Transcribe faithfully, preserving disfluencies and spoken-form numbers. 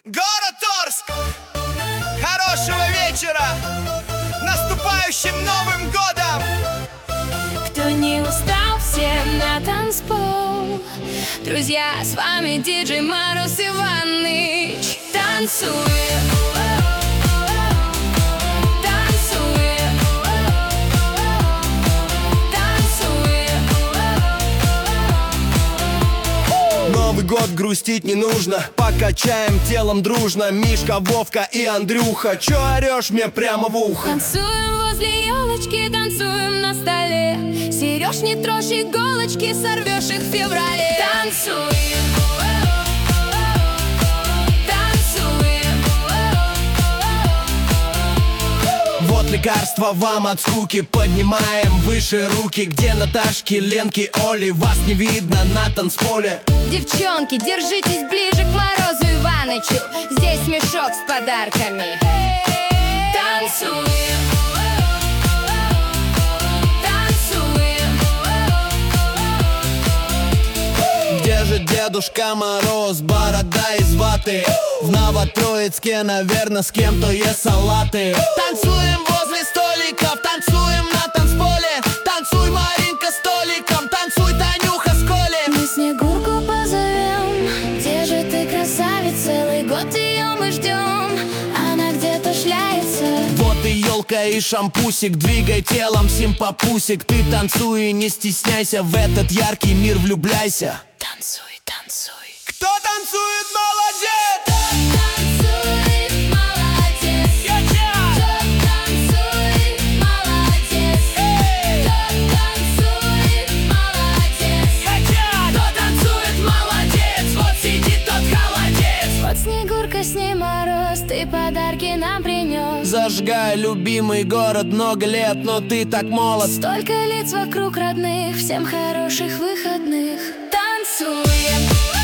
Город Орск! Хорошего вечера! Наступающим Новым годом! Кто не устал, всем на танцпол. Друзья, с вами диджей Марус Иваныч. Танцуем, танцуем, танцуем. Новый год грустить не нужно, покачаем телом дружно. Мишка, Вовка и Андрюха, чё орёшь мне прямо в ухо? Танцуем возле елочки, танцуем на столе. Серёж, не трожь иголочки, сорвешь их в феврале. Танцуем, танцуем. Вот лекарство вам от скуки, поднимаем выше руки. Где Наташки, Ленки, Оли, вас не видно на танцполе. Девчонки, держитесь ближе к Морозу Иванычу. Здесь мешок с подарками. Танцуем, танцуем. Где же Дедушка Мороз, борода из ваты? В Новотроицке, наверное, с кем-то ест салаты. Танцуем возле столиков, танцуем на танцполе. Танцуй, Маринка, столиком, танцуй, Танюха, с Колей. Мы Снегурку позовем. Где же ты, красавица? Целый год ее мы ждем. Она где-то шляется. Вот и елка, и шампусик, двигай телом, симпапусик. Ты танцуй и не стесняйся, в этот яркий мир влюбляйся. Танцуй, танцуй. Кто танцует, молодец! Танцуй, молодец. Танцуй, молодец. Танцуй, молодец. Кто танцует, молодец. Вот сидит тот холодец. Вот Снегурка, с ней Мороз, ты подарки нам принес. Зажигай, любимый город, много лет, но ты так молод. Столько лиц вокруг родных, всем хороших выходных. Танцуем.